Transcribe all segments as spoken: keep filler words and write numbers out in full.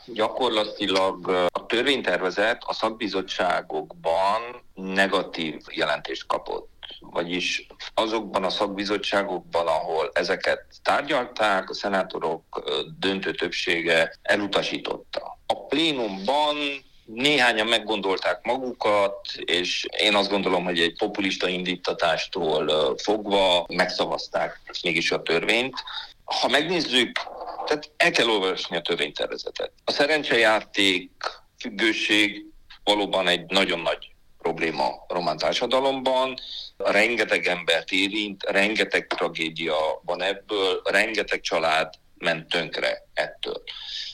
Gyakorlatilag a törvénytervezet a szakbizottságokban negatív jelentést kapott. Vagyis azokban a szakbizottságokban, ahol ezeket tárgyalták, a szenátorok döntő többsége elutasította. A plénumban néhányan meggondolták magukat, és én azt gondolom, hogy egy populista indítatástól fogva megszavazták mégis a törvényt. Ha megnézzük, tehát el kell olvasni a törvénytervezetet. A szerencsejáték függőség valóban egy nagyon nagy probléma a román társadalomban. Rengeteg embert érint, rengeteg tragédia van ebből, rengeteg család ment tönkre ettől.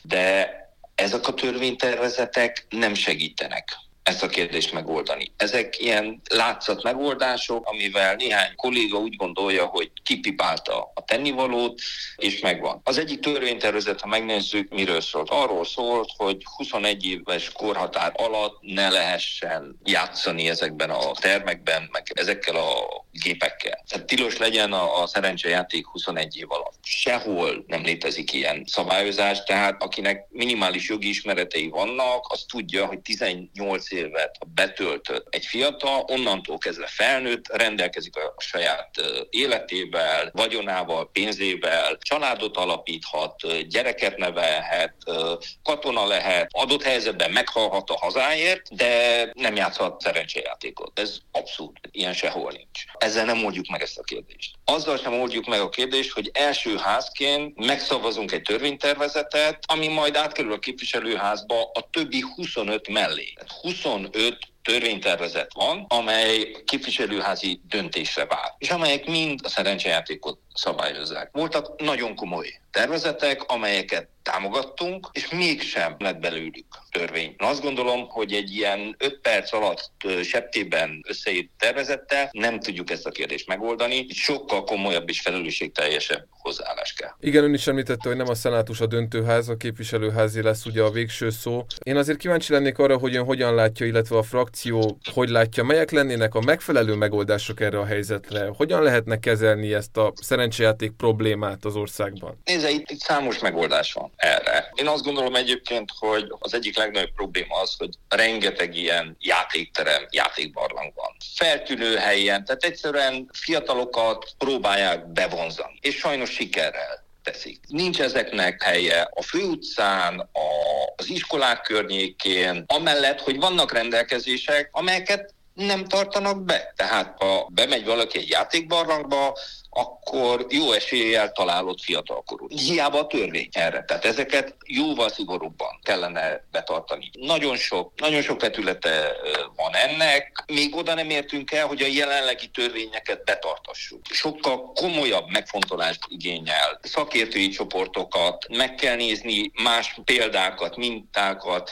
De ezek a törvénytervezetek nem segítenek ezt a kérdést megoldani. Ezek ilyen látszat megoldások, amivel néhány kolléga úgy gondolja, hogy kipipálta a tennivalót, és megvan. Az egyik törvénytervezet, ha megnézzük, miről szólt. Arról szólt, hogy huszonegy éves korhatár alatt ne lehessen játszani ezekben a termekben, meg ezekkel a gépekkel. Tehát tilos legyen a, a szerencsejáték huszonegy év alatt. Sehol nem létezik ilyen szabályozás, tehát akinek minimális jogi ismeretei vannak, az tudja, hogy tizennyolc évet betöltött egy fiatal, onnantól kezdve felnőtt, rendelkezik a saját életével, vagyonával, pénzével, családot alapíthat, gyereket nevelhet, katona lehet, adott helyzetben meghalhat a hazáért, de nem játszhat szerencsejátékot. Ez abszurd, ilyen sehol nincs. Ezzel nem oldjuk meg ezt a kérdést. Azzal sem oldjuk meg a kérdést, hogy első házként megszavazunk egy törvénytervezetet, ami majd átkerül a képviselőházba a többi huszonöt mellé. huszonöt törvénytervezet van, amely képviselőházi döntésre vár, és amelyek mind a szerencsejátékot szabályozzák. Voltak nagyon komoly tervezetek, amelyeket támogattunk, és mégsem lett belőlük törvény. Azt gondolom, hogy egy ilyen öt perc alatt septében összeírt tervezettel nem tudjuk ezt a kérdést megoldani, sokkal komolyabb és felelősségteljesebb hozzáállás kell. Igen, ön is említette, hogy nem a szenátus a döntőház, a képviselőházi lesz ugye a végső szó. Én azért kíváncsi lennék arra, hogy ön hogyan látja, illetve a frakció hogy látja, melyek lennének a megfelelő megoldások erre a helyzetre. Hogyan lehetne kezelni ezt a szerencsejáték problémát az országban? Nézze, itt, itt számos megoldás van erre. Én azt gondolom egyébként, hogy az egyik legnagyobb probléma az, hogy rengeteg ilyen játékterem, játékbarlang van. Feltűnő helyen, tehát egyszerűen fiatalokat próbálják bevonzani, és sajnos sikerrel teszik. Nincs ezeknek helye a főutcán, a, az iskolák környékén, amellett, hogy vannak rendelkezések, amelyeket nem tartanak be. Tehát ha bemegy valaki egy játékbarlangba, akkor jó eséllyel találod fiatalkorú. Hiába a törvény erre. Tehát ezeket jóval szigorúbban kellene betartani. Nagyon sok, nagyon sok vetülete van ennek. Még oda nem értünk el, hogy a jelenlegi törvényeket betartassuk. Sokkal komolyabb megfontolást igényel. Szakértői csoportokat, meg kell nézni más példákat, mintákat,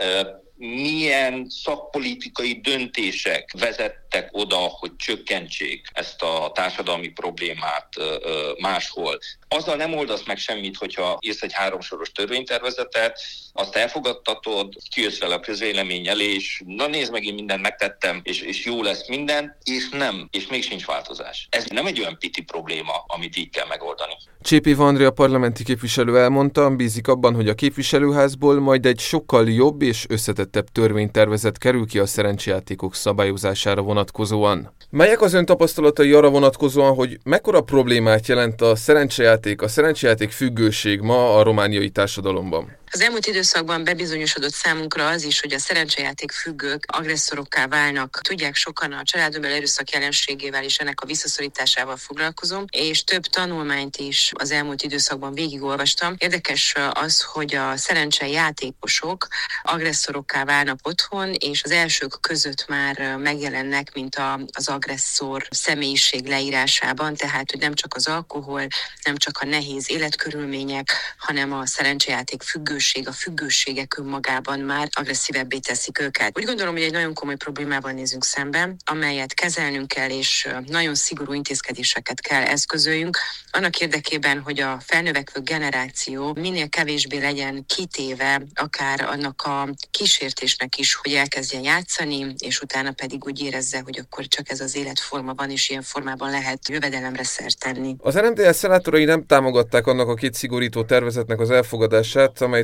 milyen szakpolitikai döntések vezettek oda, hogy csökkentsék ezt a társadalmi problémát máshol. Azzal nem oldasz meg semmit, hogyha írsz egy háromsoros törvénytervezetet, azt elfogadtatod, kijössz vele a közvélemény elé, és na nézd meg, én mindent megtettem, és, és jó lesz minden, és nem, és még sincs változás. Ez nem egy olyan piti probléma, amit így kell megoldani. Csépi Andrea parlamenti képviselő elmondta, bízik abban, hogy a képviselőházból majd egy sokkal jobb és összetettebb törvénytervezet kerül ki a szerencsejátékok szabályozására vonatkozóan. Melyek az ön tapasztalatai arra vonatkozóan, hogy mekkora problémát jelent a szerencsejáték, a szerencsejáték függőség ma a romániai társadalomban? Az elmúlt időszakban bebizonyosodott számunkra az is, hogy a szerencsejáték függők agresszorokká válnak. Tudják, sokan a családon belül erőszak jelenségével és ennek a visszaszorításával foglalkozom, és több tanulmányt is az elmúlt időszakban végigolvastam. Érdekes az, hogy a szerencsejátékosok agresszorokká válnak otthon, és az elsők között már megjelennek, mint a, az agresszor személyiség leírásában, tehát hogy nem csak az alkohol, nem csak a nehéz életkörülmények, hanem a szerencsejáték függő a függőségek önmagában már agresszívebbé teszik őket. Úgy gondolom, hogy egy nagyon komoly problémával nézünk szemben, amelyet kezelnünk kell, és nagyon szigorú intézkedéseket kell eszközöljünk, annak érdekében, hogy a felnövekvő generáció minél kevésbé legyen kitéve akár annak a kísértésnek is, hogy elkezdjen játszani, és utána pedig úgy érezze, hogy akkor csak ez az életforma van, és ilyen formában lehet jövedelemre szert tenni. Az er em dé es szenátorai nem támogatták annak a két szigorító tervezetnek az elfogadását, amely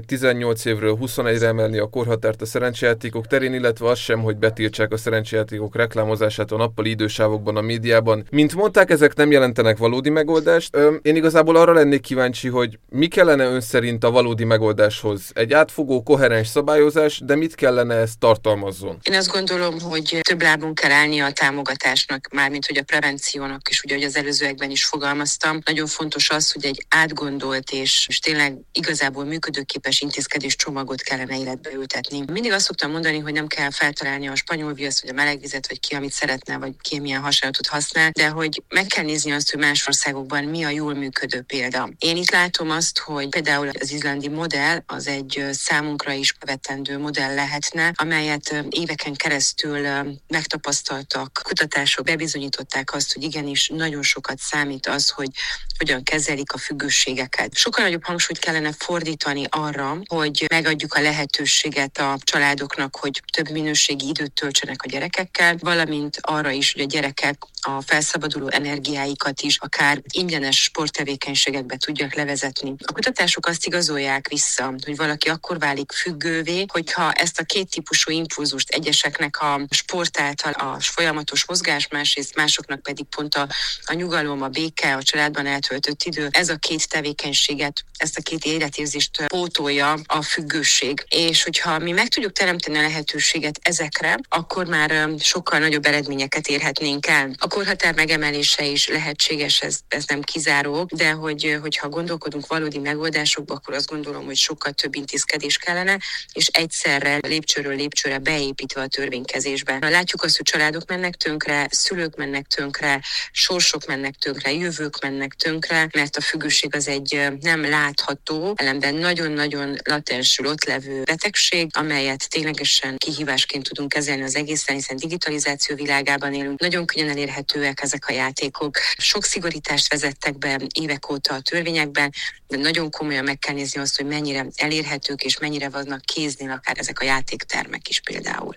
tizennyolc évről huszonegyre emelni a korhatárt a szerencsejátékok terén, illetve az sem, hogy betiltsák a szerencsejátékok reklámozását a nappali idősávokban a médiában. Mint mondták, ezek nem jelentenek valódi megoldást. Én igazából arra lennék kíváncsi, hogy mi kellene ön szerint a valódi megoldáshoz? Egy átfogó, koherens szabályozás, de mit kellene ez tartalmazzon? Én azt gondolom, hogy több lábon kell állni a támogatásnak, mármint hogy a prevenciónak is, ugye, hogy az előzőekben is fogalmaztam. Nagyon fontos az, hogy egy átgondolt és, és tényleg igazából működőképes intézkedés csomagot kellene életbe ültetni. Mindig azt szoktam mondani, hogy nem kell feltalálni a spanyol viaszt, vagy a melegvizet, vagy ki, amit szeretne, vagy ki milyen hasonlatot használ, de hogy meg kell nézni azt, hogy más országokban mi a jól működő példa. Én itt látom azt, hogy például az izlandi modell az egy számunkra is bevetendő modell lehetne, amelyet éveken keresztül megtapasztaltak, kutatások bebizonyították azt, hogy igenis nagyon sokat számít az, hogy hogyan kezelik a függőségeket. Sokkal nagyobb hangsúlyt kellene fordítani arra, hogy megadjuk a lehetőséget a családoknak, hogy több minőségi időt töltsenek a gyerekekkel, valamint arra is, hogy a gyerekek a felszabaduló energiáikat is akár ingyenes sporttevékenységekbe tudják levezetni. A kutatások azt igazolják vissza, hogy valaki akkor válik függővé, hogyha ezt a két típusú impulzust egyeseknek a sport által a folyamatos mozgás, másrészt másoknak pedig pont a, a nyugalom, a béke, a családban eltöltött idő, ez a két tevékenységet, ezt a két életérzést pótolja a függőség. És hogyha mi meg tudjuk teremteni a lehetőséget ezekre, akkor már sokkal nagyobb eredményeket érhetnénk el. A korhatár megemelése is lehetséges, ez, ez nem kizáró, de hogy, hogyha gondolkodunk valódi megoldásokba, akkor azt gondolom, hogy sokkal több intézkedés kellene, és egyszerre lépcsőről lépcsőre beépítve a törvénykezésbe. Látjuk azt, hogy családok mennek tönkre, szülők mennek tönkre, sorsok mennek tönkre, jövők mennek tönkre, mert a függőség az egy nem látható, ellenben nagyon-nagyon latensül ott levő betegség, amelyet ténylegesen kihívásként tudunk kezelni az egészen, hiszen digitalizáció világában élünk. Nagyon könnyen elérhetőek ezek a játékok. Sok szigorítást vezettek be évek óta a törvényekben, de nagyon komolyan meg kell nézni azt, hogy mennyire elérhetők és mennyire vannak kéznél akár ezek a játéktermek is például.